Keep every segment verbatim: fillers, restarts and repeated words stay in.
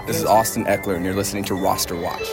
This is Austin Eckler, and you're listening to Roster Watch.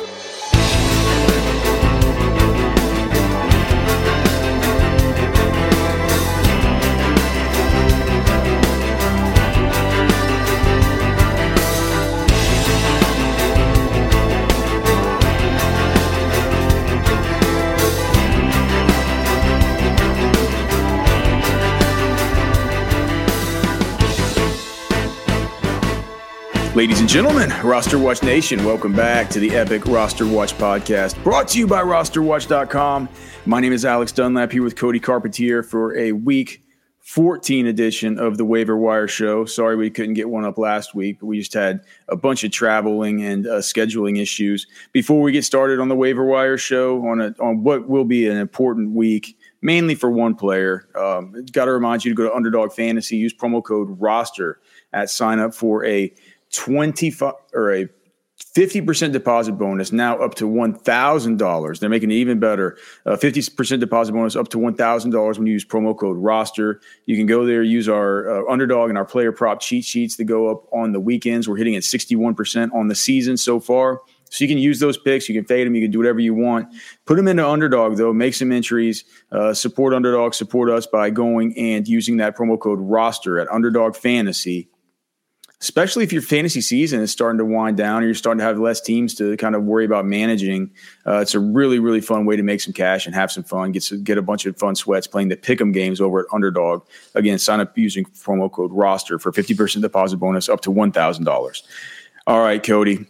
Ladies and gentlemen, Roster Watch Nation, welcome back to the Epic Roster Watch podcast, brought to you by roster watch dot com. My name is Alex Dunlap, here with Cody Carpentier for a week fourteen edition of the Waiver Wire Show. Sorry we couldn't get one up last week, but we just had a bunch of traveling and uh, scheduling issues. Before we get started on the Waiver Wire Show, on, a, on what will be an important week, mainly for one player, um, got to remind you to go to Underdog Fantasy, use promo code ROSTER at sign up for a twenty-five or a fifty percent deposit bonus, now up to one thousand dollars. They're making it even better. Uh, fifty percent deposit bonus up to one thousand dollars when you use promo code ROSTER. You can go there, use our uh, Underdog and our player prop cheat sheets to go up on the weekends. We're hitting at sixty-one percent on the season so far. So you can use those picks. You can fade them. You can do whatever you want. Put them into Underdog, though. Make some entries. Uh, support Underdog. Support us by going and using that promo code ROSTER at Underdog Fantasy. Especially if your fantasy season is starting to wind down or you're starting to have less teams to kind of worry about managing. Uh, it's a really, really fun way to make some cash and have some fun, get some, get a bunch of fun sweats playing the Pick'em games over at Underdog. Again, sign up using promo code ROSTER for fifty percent deposit bonus up to one thousand dollars. All right, Cody.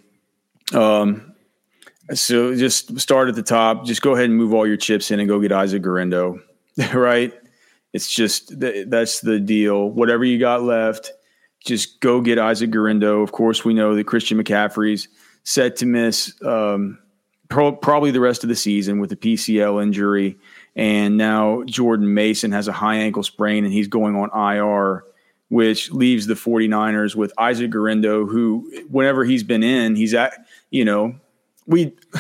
Um, so just start at the top. Just go ahead and move all your chips in and go get Isaac Guerendo, right? It's just that's the deal. Whatever you got left, just go get Isaac Guerendo. Of course, we know that Christian McCaffrey's set to miss um, pro- probably the rest of the season with the P C L injury. And now Jordan Mason has a high ankle sprain, and he's going on I R, which leaves the 49ers with Isaac Guerendo, who whenever he's been in, he's at, you know, we –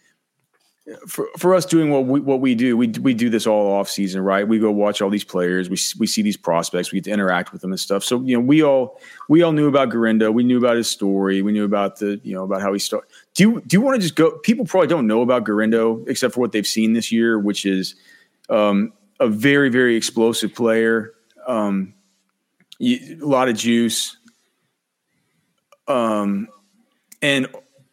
For for us doing what we what we do, we we do this all off season, right? We go watch all these players, we we see these prospects, we get to interact with them and stuff. So you know, we all we all knew about Guerendo, we knew about his story, we knew about the you know about how he started. Do you do you want to just go? People probably don't know about Guerendo except for what they've seen this year, which is um, a very very explosive player, um, a lot of juice, um, and.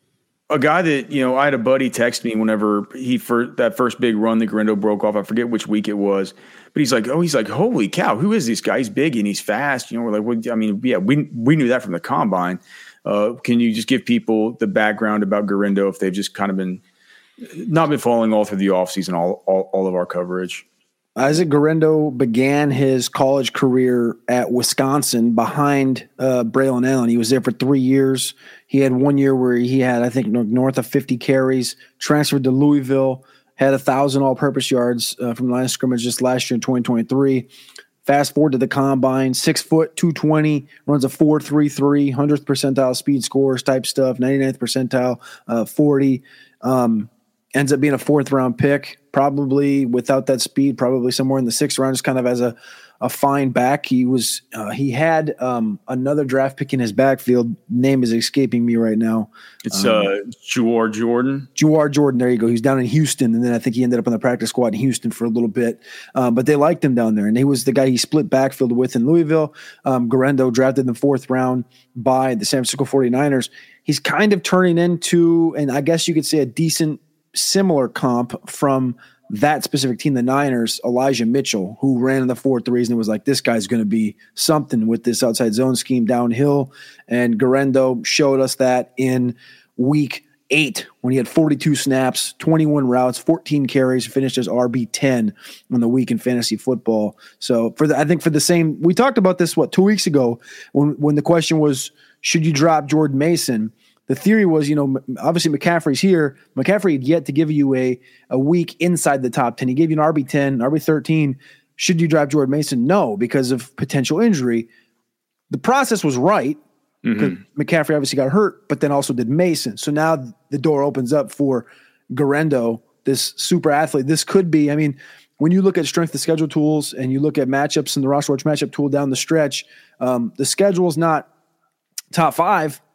A guy that, you know, I had a buddy text me whenever he first, that first big run that Guerendo broke off. I forget which week it was, but he's like, oh, he's like, holy cow, who is this guy? He's big and he's fast. You know, we're like, well, I mean, yeah, we we knew that from the combine. Uh, can you just give people the background about Guerendo if they've just kind of been not been following all through the offseason, all, all all of our coverage? Isaac Guerendo began his college career at Wisconsin behind uh, Braylon Allen. He was there for three years. He had one year where he had, I think, north of fifty carries, transferred to Louisville, had one thousand all-purpose yards uh, from the line of scrimmage just last year in twenty twenty-three. Fast forward to the combine, six foot, two twenty, runs a four three three, hundredth percentile speed scores type stuff, ninety-ninth percentile, uh, forty. Um, ends up being a fourth-round pick. Probably without that speed, probably somewhere in the sixth round, just kind of as a, a fine back. He was uh, he had um, another draft pick in his backfield. Name is escaping me right now. It's um, uh, Jawar Jordan. Jawar Jordan. There you go. He's down in Houston, and then I think he ended up on the practice squad in Houston for a little bit. Um, but they liked him down there, and he was the guy he split backfield with in Louisville. Um, Guerendo drafted in the fourth round by the San Francisco 49ers. He's kind of turning into, and I guess you could say, a decent similar comp from that specific team, the Niners, Elijah Mitchell, who ran in the four threes and was like, this guy's going to be something with this outside zone scheme downhill. And Guerendo showed us that in week eight when he had forty-two snaps, twenty-one routes, fourteen carries, finished as R B ten on the week in fantasy football. So for the, I think for the same, we talked about this, what, two weeks ago when, when the question was, should you drop Jordan Mason? The theory was, you know, obviously McCaffrey's here. McCaffrey had yet to give you a, a week inside the top ten. He gave you an R B ten, R B thirteen. Should you drop Jordan Mason? No, because of potential injury. The process was right. Mm-hmm. McCaffrey obviously got hurt, but then also did Mason. So now the door opens up for Guerendo, this super athlete. This could be, I mean, when you look at strength of schedule tools and you look at matchups in the Roster Watch matchup tool down the stretch, um, the schedule is not top five,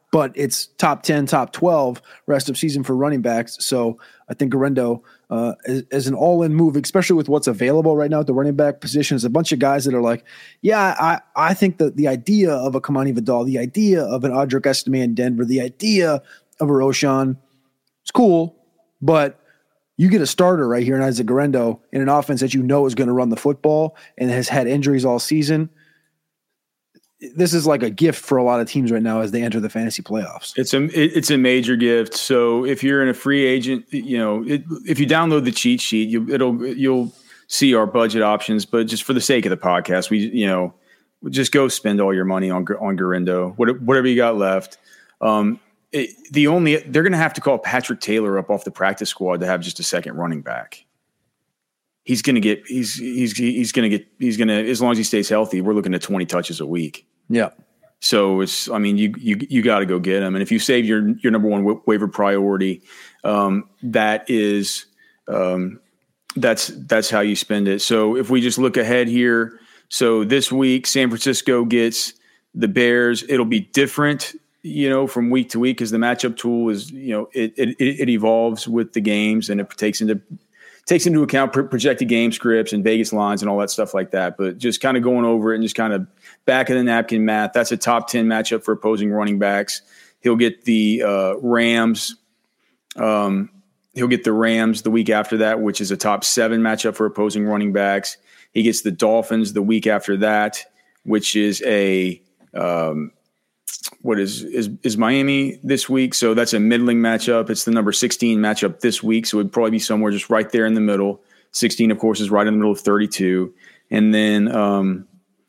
but it's top ten, top twelve rest of season for running backs. So I think Guerendo uh, is, is an all-in move, especially with what's available right now at the running back position. There's a bunch of guys that are like, yeah, I, I think that the idea of a Kamani Vidal, the idea of an Audric Estime in Denver, the idea of a Roshan, it's cool, but you get a starter right here in Isaac Guerendo in an offense that you know is going to run the football and has had injuries all season. This is like a gift for a lot of teams right now as they enter the fantasy playoffs. It's a it's a major gift. So if you're in a free agent, you know, it, if you download the cheat sheet, you, it'll you'll see our budget options. But just for the sake of the podcast, we you know just go spend all your money on on Guerendo, whatever you got left. Um, it, the only they're going to have to call Patrick Taylor up off the practice squad to have just a second running back. He's going to get he's he's he's going to get he's going to as long as he stays healthy, we're looking at twenty touches a week. Yeah. So it's, I mean, you, you, you got to go get him. And if you save your, your number one wa- waiver priority, um, that is, um, that's, that's how you spend it. So if we just look ahead here, so this week, San Francisco gets the Bears. It'll be different, you know, from week to week, because the matchup tool is, you know, it, it, it evolves with the games, and it takes into, takes into account projected game scripts and Vegas lines and all that stuff like that. But just kind of going over it and just kind of back of the napkin math, that's a top ten matchup for opposing running backs. He'll get the uh, Rams. Um, he'll get the Rams the week after that, which is a top seven matchup for opposing running backs. He gets the Dolphins the week after that, which is a um, what is, is is Miami this week. So that's a middling matchup. It's the number sixteen matchup this week. So it'd probably be somewhere just right there in the middle. sixteen, of course, is right in the middle of thirty-two. And then um,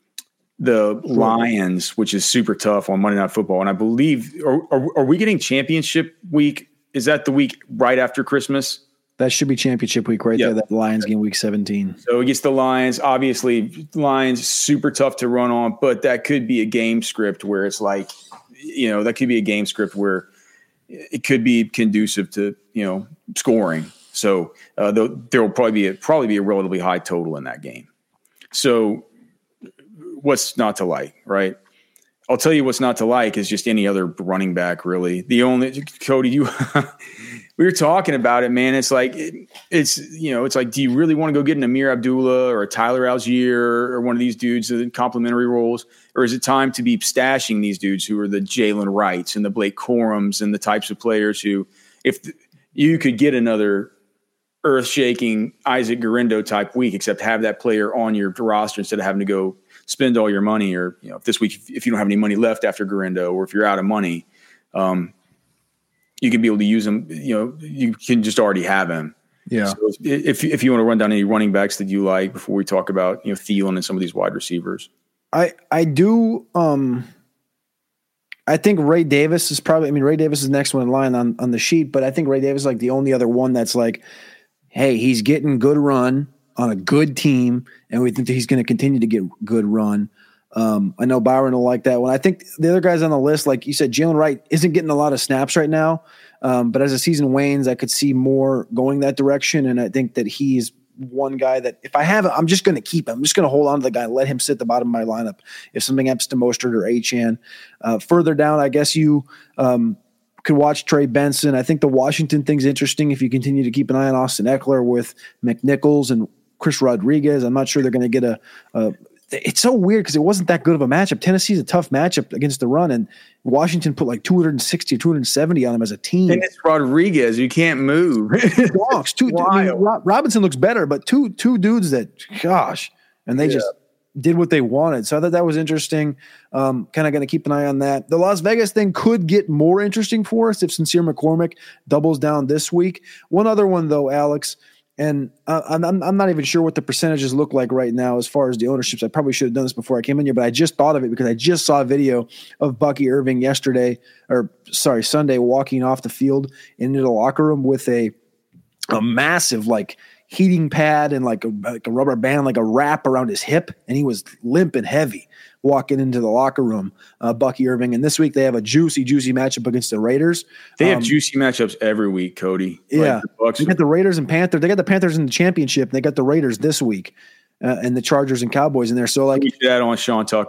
the Lions, which is super tough on Monday Night Football. And I believe, are, are, are we getting championship week? Is that the week right after Christmas? That should be championship week right yep. there. That Lions game week seventeen. So against the Lions, obviously Lions super tough to run on, but that could be a game script where it's like, you know, that could be a game script where it could be conducive to, you know, scoring. So uh, there will probably be a, probably be a relatively high total in that game. So what's not to like, right? I'll tell you what's not to like is just any other running back, really. The only Cody, you we were talking about it, man. It's like it, it's you know, it's like, do you really want to go get an Amir Abdullah or a Tyler Algier or one of these dudes in complementary roles, or is it time to be stashing these dudes who are the Jalen Wrights and the Blake Corums and the types of players who, if the, you could get another earth-shaking Isaac Guerendo type week, except have that player on your roster instead of having to go spend all your money, or, you know, if this week, if you don't have any money left after Guerendo, or if you're out of money, um, you can be able to use him. You know, you can just already have him. Yeah. So if, if, if you want to run down any running backs that you like before we talk about, you know, Thielen and some of these wide receivers. I, I do. Um, I think Ray Davis is probably, I mean, Ray Davis is the next one in line on, on the sheet, but I think Ray Davis is like the only other one that's like, hey, he's getting good run on a good team, and we think that he's going to continue to get good run. Um, I know Byron will like that one. I think the other guys on the list, like you said, Jalen Wright isn't getting a lot of snaps right now, um, but as the season wanes, I could see more going that direction, and I think that he's one guy that if I have it, I'm just going to keep him. I'm just going to hold on to the guy, let him sit at the bottom of my lineup if something happens to Mostert or Achane. Uh, further down, I guess you um, – could watch Trey Benson. I think the Washington thing's interesting if you continue to keep an eye on Austin Eckler with McNichols and Chris Rodriguez. I'm not sure they're going to get a, a – it's so weird because it wasn't that good of a matchup. Tennessee's a tough matchup against the run, and Washington put like two hundred sixty or two hundred seventy on them as a team. And it's Rodriguez. You can't move. Dogs, two, I mean, Robinson looks better, but two two dudes that, gosh, and they yeah. just – did what they wanted. So I thought that was interesting. Um, kind of going to keep an eye on that. The Las Vegas thing could get more interesting for us if Sincere McCormick doubles down this week. One other one, though, Alex, and uh, I'm, I'm not even sure what the percentages look like right now as far as the ownerships. I probably should have done this before I came in here, but I just thought of it because I just saw a video of Bucky Irving yesterday, or sorry, Sunday, walking off the field into the locker room with a a massive, like, heating pad and like a, like a rubber band, like a wrap around his hip. And he was limp and heavy walking into the locker room, uh, Bucky Irving. And this week they have a juicy, juicy matchup against the Raiders. They have um, juicy matchups every week, Cody. Yeah. Like the Bucks they got the Raiders and Panthers. They got the Panthers in the championship. And they got the Raiders this week uh, and the Chargers and Cowboys in there. So like, we should add on Sean Tucker.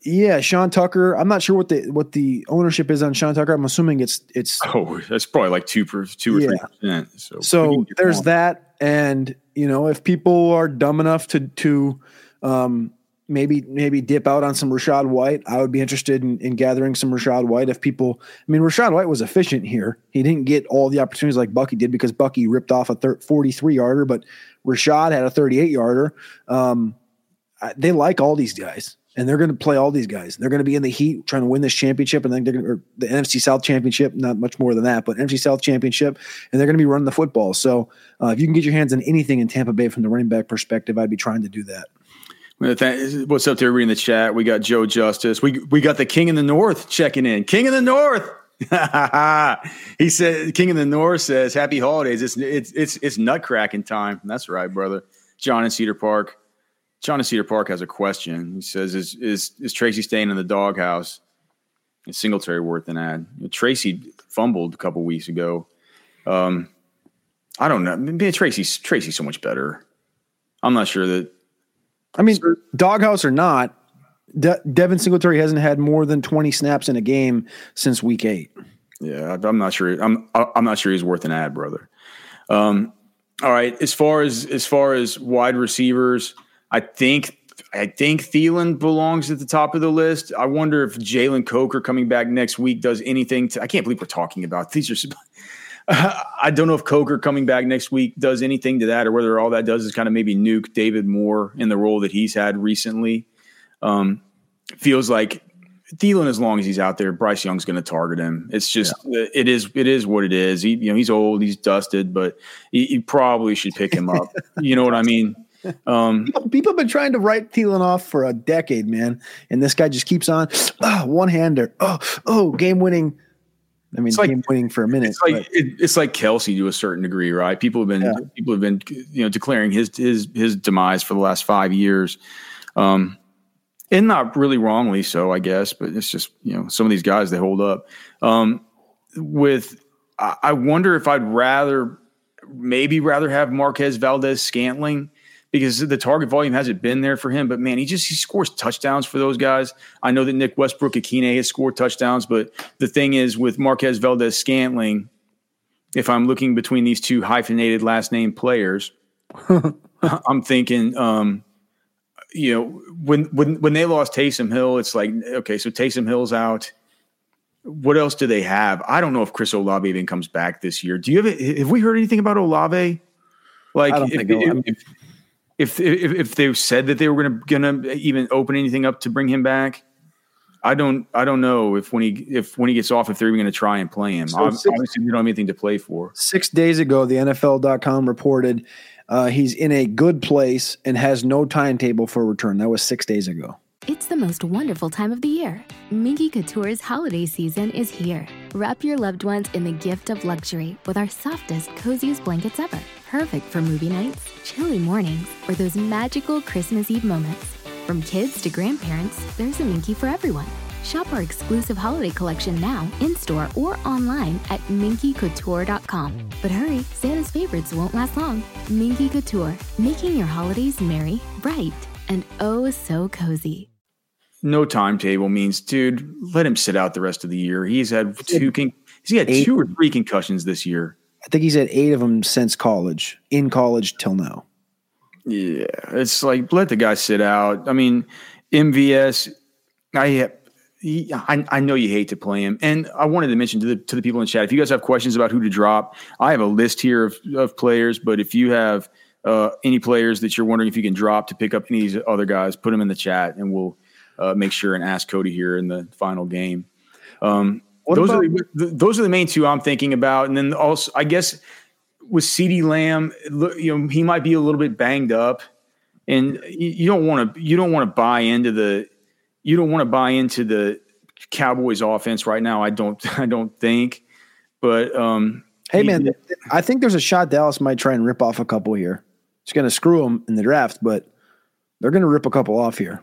Yeah, Sean Tucker. I'm not sure what the what the ownership is on Sean Tucker. I'm assuming it's it's. Oh, that's probably like two per two or Yeah. three percent. So, So there's that, and you know, if people are dumb enough to to um, maybe maybe dip out on some Rachaad White, I would be interested in, in gathering some Rachaad White. If people, I mean, Rachaad White was efficient here. He didn't get all the opportunities like Bucky did because Bucky ripped off a forty-three yarder, but Rachaad had a thirty-eight yarder. Um, they like all these guys. And they're going to play all these guys. They're going to be in the heat trying to win this championship, and then they're going to, or the N F C South championship, not much more than that, but N F C South championship, and they're going to be running the football. So uh, if you can get your hands on anything in Tampa Bay from the running back perspective, I'd be trying to do that. What's up to everybody in the chat? We got Joe Justice. We we got the King in the North checking in. King in the North. He said, King in the North says, "Happy holidays. It's it's it's it's nutcracking time." That's right, brother. John in Cedar Park. John in Cedar Park has a question. He says, is is is Tracy staying in the doghouse? Is Singletary worth an ad? You know, Tracy fumbled a couple weeks ago. Um, I don't know. Maybe Tracy's Tracy's so much better. I'm not sure that. I mean, doghouse or not, De- Devin Singletary hasn't had more than twenty snaps in a game since week eight. Yeah, I'm not sure. I'm I'm not sure he's worth an ad, brother. Um, all right. As far as as far as wide receivers, I think I think Thielen belongs at the top of the list. I wonder if Jalen Coker coming back next week does anything to – I can't believe we're talking about these. Are uh, I don't know if Coker coming back next week does anything to that, or whether all that does is kind of maybe nuke David Moore in the role that he's had recently. Um, feels like Thielen, as long as he's out there, Bryce Young's going to target him. It's just yeah. it is it is what it is. He, you know, he's old, he's dusted, but he, he probably should pick him up. You know what I mean? Um, People have been trying to write Thielen off for a decade, man, and this guy just keeps on oh, one hander. Oh, oh, game winning. I mean, like, game winning for a minute. It's like it, it's like Kelsey to a certain degree, right? People have been yeah. people have been you know declaring his his his demise for the last five years, um, and not really wrongly so, I guess. But it's just you know some of these guys they hold up. Um, with I, I wonder if I'd rather maybe rather have Marquez Valdez-Scantling, because the target volume hasn't been there for him. But, man, he just he scores touchdowns for those guys. I know that Nick Westbrook-Akine has scored touchdowns, but the thing is with Marquez Valdez-Scantling, if I'm looking between these two hyphenated last name players, I'm thinking, um, you know, when, when when they lost Taysom Hill, it's like, okay, so Taysom Hill's out. What else do they have? I don't know if Chris Olave even comes back this year. Do you have – have we heard anything about Olave? Like, I don't if, think if, if, If, if if they said that they were gonna gonna even open anything up to bring him back, I don't I don't know if when he if when he gets off if they're even gonna try and play him. So Obviously, six, we don't have anything to play for. Six days ago, the N F L dot com reported uh, he's in a good place and has no timetable for return. That was six days ago. It's the most wonderful time of the year. Minky Couture's holiday season is here. Wrap your loved ones in the gift of luxury with our softest, coziest blankets ever. Perfect for movie nights, chilly mornings, or those magical Christmas Eve moments. From kids to grandparents, there's a Minky for everyone. Shop our exclusive holiday collection now, in-store or online at minky couture dot com. But hurry, Santa's favorites won't last long. Minky Couture, making your holidays merry, bright, and oh so cozy. No timetable means, dude, let him sit out the rest of the year. He's had two con- he's had eight. two or three concussions this year. I think he's had eight of them since college, in college till now. Yeah, it's like let the guy sit out. I mean, M V S, I he, I, I know you hate to play him, and I wanted to mention to the to the people in the chat, if you guys have questions about who to drop, I have a list here of, of players. But if you have uh, any players that you're wondering if you can drop to pick up any of these other guys, put them in the chat, and we'll uh, make sure and ask Cody here in the final game. Um, those about- are the, those are the main two I'm thinking about, and then also I guess. With CeeDee Lamb, you know, he might be a little bit banged up, and you don't want to you don't want to buy into the you don't want to buy into the Cowboys offense right now. I don't I don't think, but um, hey man, he, I think there's a shot Dallas might try and rip off a couple here. It's going to screw them in the draft, but they're going to rip a couple off here.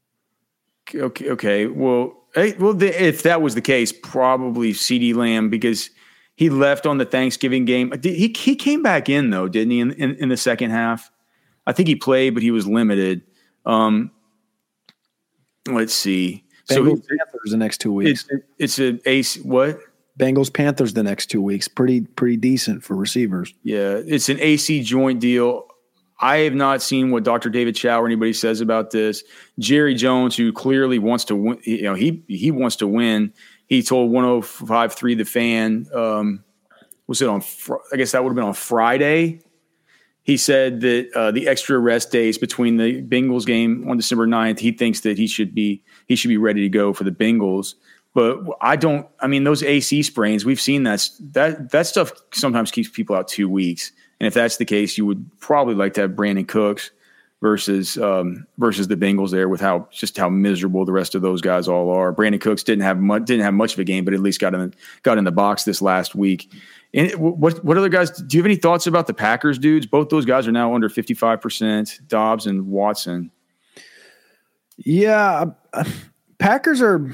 Okay, okay. Well, hey, well, the, if that was the case, probably CeeDee Lamb because. He left on the Thanksgiving game. He he came back in, though, didn't he, in, in, in the second half? I think he played, but he was limited. Um, let's see. Bengals so Panthers the next two weeks. It's it's an ace. What? Bengals Panthers the next two weeks. Pretty pretty decent for receivers. Yeah, it's an A C joint deal. I have not seen what Doctor David Chow or anybody says about this. Jerry Jones, who clearly wants to win, you know, he he wants to win. He told one oh five point three The Fan, um, was it on, fr- I guess that would have been on Friday. He said that uh, the extra rest days between the Bengals game on December ninth, he thinks that he should be he should be ready to go for the Bengals. But I don't – I mean, those A C sprains, we've seen that, that that stuff sometimes keeps people out two weeks. And if that's the case, you would probably like to have Brandon Cooks versus um, versus the Bengals there with how just how miserable the rest of those guys all are. Brandon Cooks didn't have much, didn't have much of a game, but at least got in got in the box this last week. And what what other guys? Do you have any thoughts about the Packers dudes? Both those guys are now under fifty-five percent. Dobbs and Watson. Yeah, Packers are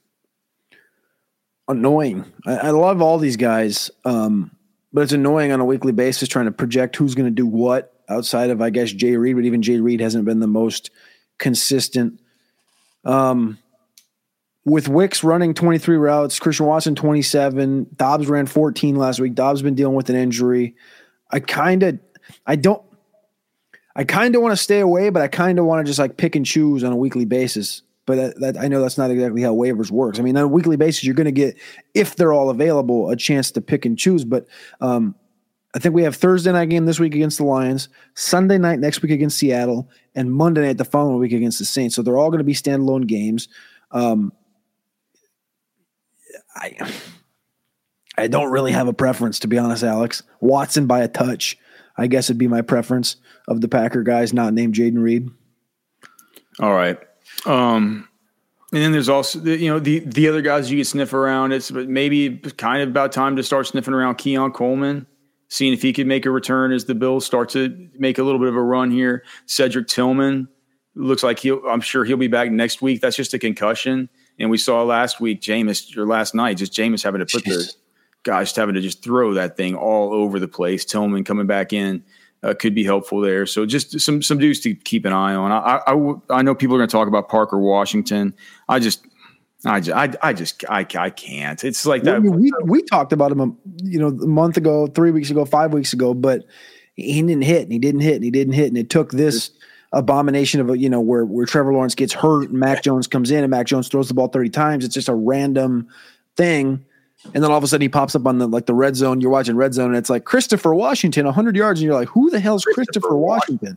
annoying. I, I love all these guys, um, but it's annoying on a weekly basis trying to project who's going to do what outside of, I guess, Jay Reed. But even Jay Reed hasn't been the most consistent. Um, with Wicks running twenty-three routes, Christian Watson twenty-seven, Dobbs ran fourteen last week. Dobbs been dealing with an injury. I kind of, I don't, I kind of want to stay away, but I kind of want to just like pick and choose on a weekly basis. But that, that I know that's not exactly how waivers works. I mean, on a weekly basis, you're going to get, if they're all available, a chance to pick and choose. But um, I think we have Thursday night game this week against the Lions, Sunday night next week against Seattle, and Monday night the following week against the Saints. So they're all going to be standalone games. Um, I I don't really have a preference, to be honest, Alex. Watson by a touch, I guess, would be my preference of the Packer guys not named Jaden Reed. All right. Um, and then there's also, the, you know, the, the other guys you can sniff around. It's but maybe kind of about time to start sniffing around Keon Coleman, seeing if he could make a return as the Bills start to make a little bit of a run here. Cedric Tillman looks like he'll, I'm sure he'll be back next week. That's just a concussion. And we saw last week, Jameis, or last night, just Jameis having to put the guys having to just throw that thing all over the place. Tillman coming back in. Uh, could be helpful there. So just some some dudes to keep an eye on. I I, I know people are going to talk about Parker Washington. I just I just I, I just I, I can't. It's like that. Well, we we talked about him, you know, a month ago, three weeks ago, five weeks ago, but he didn't hit, and he didn't hit, and he didn't hit, and it took this abomination of a, you know, where where Trevor Lawrence gets hurt and Mac Jones comes in and Mac Jones throws the ball thirty times. It's just a random thing. And then all of a sudden he pops up on the like the red zone. You're watching red zone, and it's like Christopher Washington, one hundred yards, and you're like, "Who the hell's Christopher, Christopher Washington?"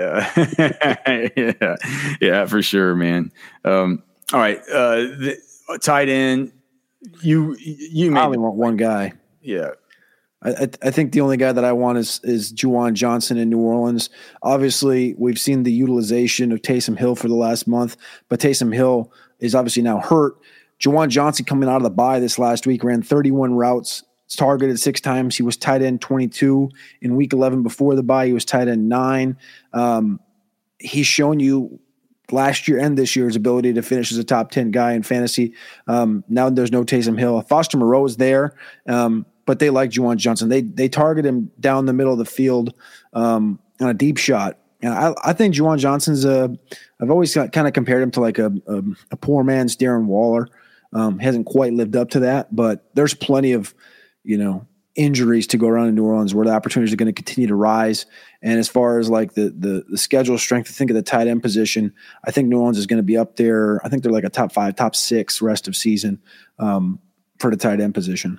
Yeah, yeah, yeah, for sure, man. Um, all right, uh, the uh, tight end. You you I only want one guy. Yeah, I, I think the only guy that I want is is Juwan Johnson in New Orleans. Obviously, we've seen the utilization of Taysom Hill for the last month, but Taysom Hill is obviously now hurt. Juwan Johnson coming out of the bye this last week ran thirty-one routes, targeted six times. He was tight end twenty-two in week eleven before the bye. He was tight end nine. Um, he's shown you last year and this year his ability to finish as a top ten guy in fantasy. Um, now there's no Taysom Hill. Foster Moreau is there, um, but they like Juwan Johnson. They they target him down the middle of the field um, on a deep shot. And I, I think Juwan Johnson's a – I've always kind of compared him to like a, a, a poor man's Darren Waller. Um, hasn't quite lived up to that, but there's plenty of, you know, injuries to go around in New Orleans where the opportunities are going to continue to rise. And as far as like the, the, the schedule strength, I think of the tight end position, I think New Orleans is going to be up there. I think they're like a top five, top six rest of season um, for the tight end position.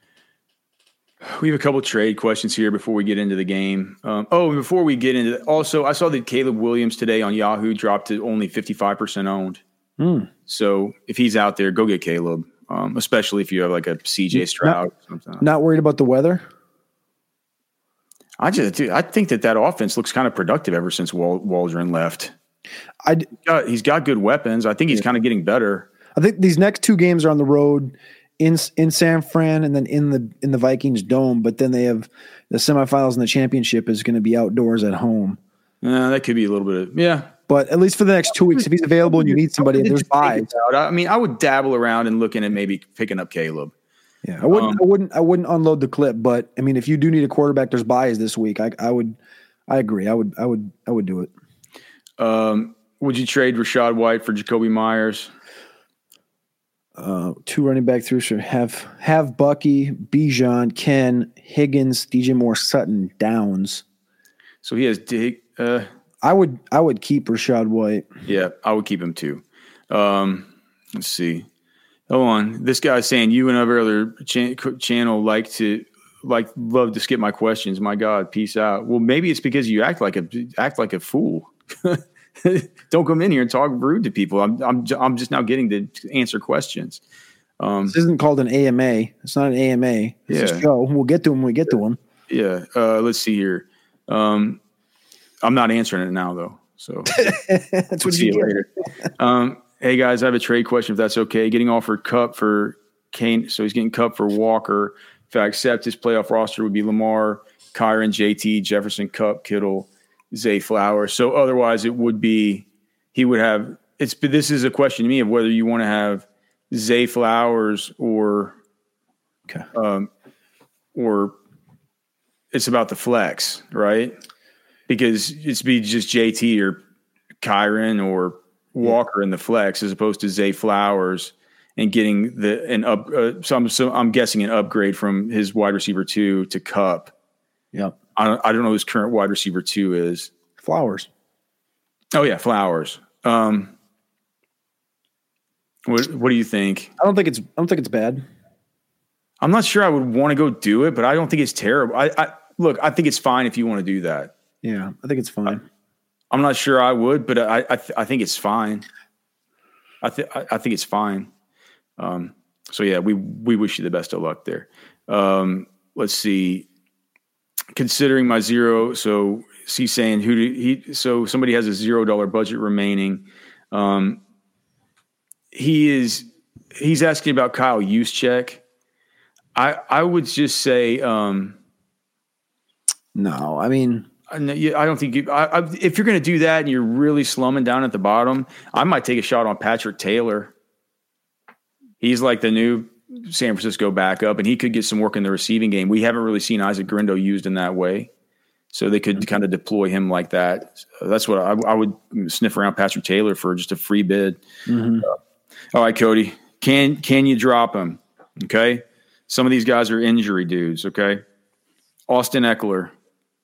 We have a couple trade questions here before we get into the game. Um, oh, before we get into – also, I saw that Caleb Williams today on Yahoo dropped to only fifty-five percent owned. Hmm. So if he's out there, go get Caleb, um, especially if you have like a C J Stroud. Not, or something. Not worried about the weather? I just dude, I think that that offense looks kind of productive ever since Wal- Waldron left. I, he's, got, he's got good weapons. I think he's yeah. kind of getting better. I think these next two games are on the road in in San Fran and then in the in the Vikings dome, but then they have the semifinals and the championship is going to be outdoors at home. Uh, that could be a little bit of – yeah. But at least for the next two weeks, if he's available and you need somebody, there's buys. I mean, I would dabble around and looking at maybe picking up Caleb. Yeah, I wouldn't, um, I wouldn't, I wouldn't unload the clip. But I mean, if you do need a quarterback, there's buys this week. I, I would, I agree. I would, I would, I would do it. Um, would you trade Rachaad White for Jacoby Myers? Uh, two running back through. So have have Bucky, Bijan, Ken, Higgins, D J Moore, Sutton, Downs. So he has Dig. Uh, I would I would keep Rachaad White. Yeah, I would keep him too. Um, let's see. Hold on. This guy's saying you and every other ch- channel like to like love to skip my questions. My God, peace out. Well, maybe it's because you act like a act like a fool. Don't come in here and talk rude to people. I'm I'm I'm just now getting to answer questions. Um, this isn't called an A M A. It's not an A M A. It's yeah. a show. We'll get to them when we get to them. Yeah. Uh, let's see here. Um, I'm not answering it now though. So that's what see you you later. Um, hey guys, I have a trade question if that's okay. Getting offered Kupp for Kane, so he's getting Kupp for Walker. If I accept his playoff roster would be Lamar, Kyron, J T, Jefferson, Kupp, Kittle, Zay Flowers. So otherwise it would be he would have it's this is a question to me of whether you want to have Zay Flowers or okay. um or it's about the flex, right? Because it's be just J T or Kyron or Walker yeah. in the flex as opposed to Zay Flowers and getting the an up. Uh, so, I'm, so I'm guessing an upgrade from his wide receiver two to Kupp. Yep. I don't, I don't know who his current wide receiver two is. Flowers. Oh yeah, Flowers. Um, what What do you think? I don't think it's. I don't think it's bad. I'm not sure I would want to go do it, but I don't think it's terrible. I, I look. I think it's fine if you want to do that. Yeah, I think it's fine. I, I'm not sure I would, but I I, th- I think it's fine. I think I think it's fine. Um, so yeah, we we wish you the best of luck there. Um, let's see. Considering my zero, so he's saying who do he? So somebody has a zero dollar budget remaining. Um, he is he's asking about Kyle Juszczyk. I I would just say um, no. I mean. I don't think you, I, I, if you're going to do that and you're really slumming down at the bottom, I might take a shot on Patrick Taylor. He's like the new San Francisco backup, and he could get some work in the receiving game. We haven't really seen Isaac Grindo used in that way, so they could kind of deploy him like that. So that's what I, I would sniff around Patrick Taylor for just a free bid. Mm-hmm. Uh, all right, Cody, can can you drop him? Okay, some of these guys are injury dudes. Okay, Austin Eckler.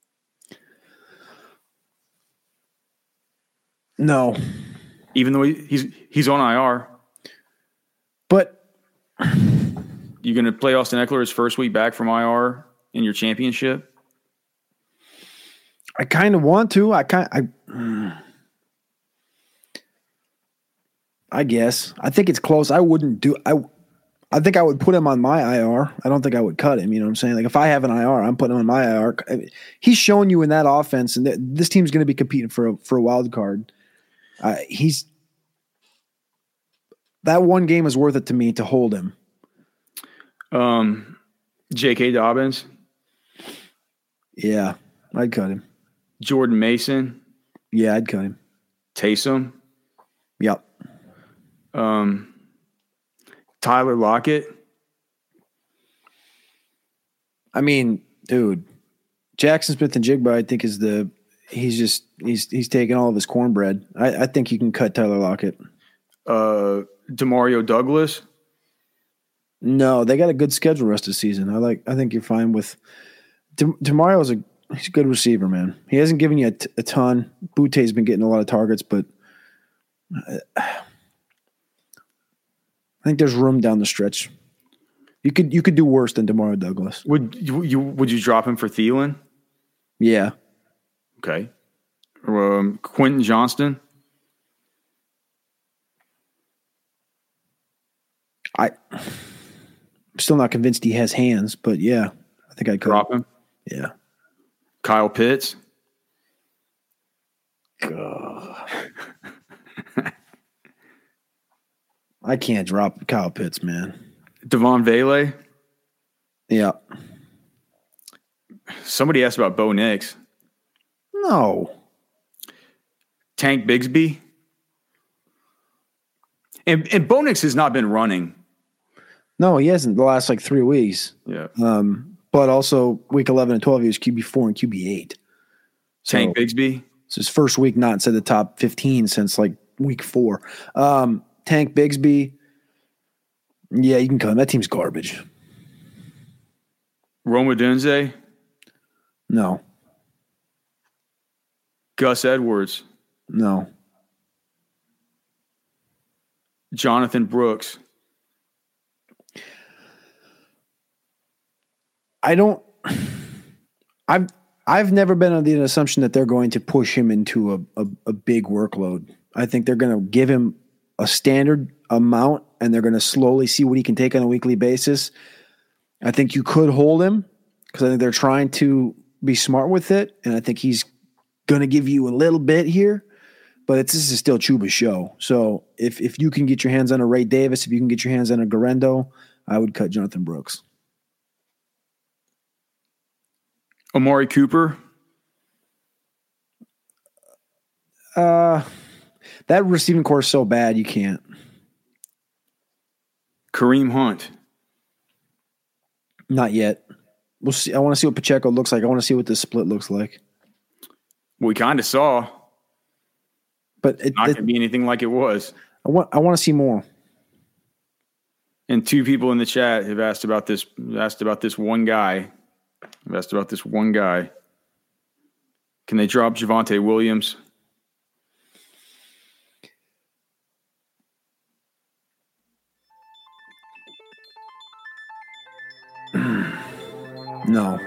No, even though he's he's on I R, but you're going to play Austin Eckler his first week back from I R in your championship. I kind of want to. I kind I, I guess I think it's close. I wouldn't do. I I think I would put him on my I R. I don't think I would cut him. You know what I'm saying? Like if I have an I R, I'm putting him on my I R. He's showing you in that offense, and th- this team's going to be competing for a, for a wild card. Uh, he's that one game is worth it to me to hold him. Um, J K. Dobbins. Yeah, I'd cut him. Jordan Mason. Yeah, I'd cut him. Taysom. Yep. Um, Tyler Lockett. I mean, dude, Jackson Smith and Jigba, I think is the. He's just he's he's taking all of his cornbread. I, I think you can cut Tyler Lockett. Uh, Demario Douglas. No, they got a good schedule rest of the season. I like. I think you're fine with. De, Demario's a he's a good receiver, man. He hasn't given you a, t- a ton. Butte's been getting a lot of targets, but I, I think there's room down the stretch. You could you could do worse than Demario Douglas. Would you, you would you drop him for Thielen? Yeah. Okay. Um, Quentin Johnston. I, I'm still not convinced he has hands, but yeah, I think I'd drop him. Yeah. Kyle Pitts. God. I can't drop Kyle Pitts, man. Devon Vele. Yeah. Somebody asked about Bo Nix. No. Tank Bigsby. And, and Bo Nix has not been running. No, he hasn't the last like three weeks. Yeah. Um, but also week eleven and twelve, he was Q B four and Q B eight. So, Tank Bigsby. It's his first week not inside the top fifteen since like week four. Um, Tank Bigsby. Yeah, you can cut him. That team's garbage. Rome Odunze? No. Gus Edwards? No. Jonathan Brooks? I don't. I've I've never been under the assumption that they're going to push him into a, a, a big workload. I think they're going to give him a standard amount, and they're going to slowly see what he can take on a weekly basis. I think you could hold him because I think they're trying to be smart with it, and I think he's going to give you a little bit here. But it's, this is still Chuba's show. So if if you can get your hands on a Ray Davis, if you can get your hands on a Garendo, I would cut Jonathan Brooks. Amari Cooper? Uh, that receiving core is so bad, you can't. Kareem Hunt? Not yet. We'll see. I want to see what Pacheco looks like. I want to see what this split looks like. We kind of saw. But it, not it, going to be anything like it was. I want I want to see more. And two people in the chat have asked about this asked about this one guy. I've asked about this one guy. Can they drop Javonte Williams? No.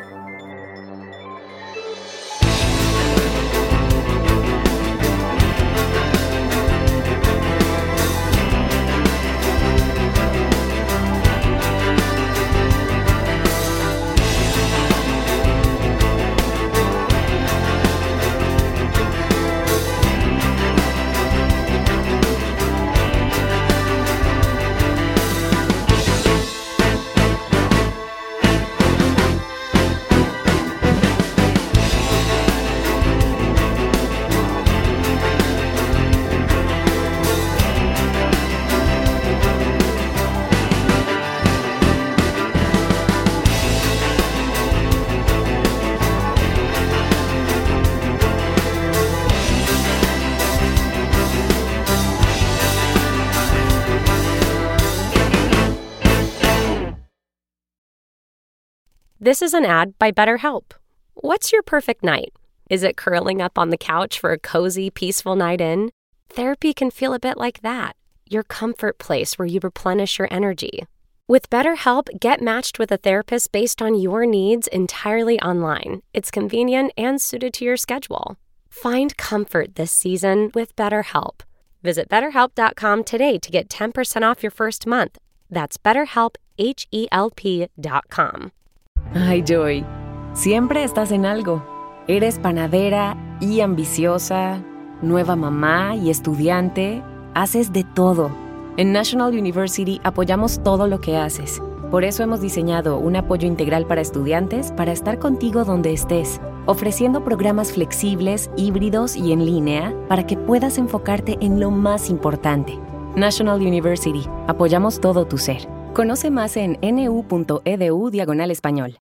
This is an ad by BetterHelp. What's your perfect night? Is it curling up on the couch for a cozy, peaceful night in? Therapy can feel a bit like that, your comfort place where you replenish your energy. With BetterHelp, get matched with a therapist based on your needs entirely online. It's convenient and suited to your schedule. Find comfort this season with BetterHelp. Visit better help dot com today to get ten percent off your first month. That's BetterHelp, H E L P dot com. Ay, Joy, siempre estás en algo. Eres panadera y ambiciosa, nueva mamá y estudiante. Haces de todo. En National University apoyamos todo lo que haces. Por eso hemos diseñado un apoyo integral para estudiantes para estar contigo donde estés, ofreciendo programas flexibles, híbridos y en línea para que puedas enfocarte en lo más importante. National University. Apoyamos todo tu ser. Conoce más en nu punto edu diagonal español.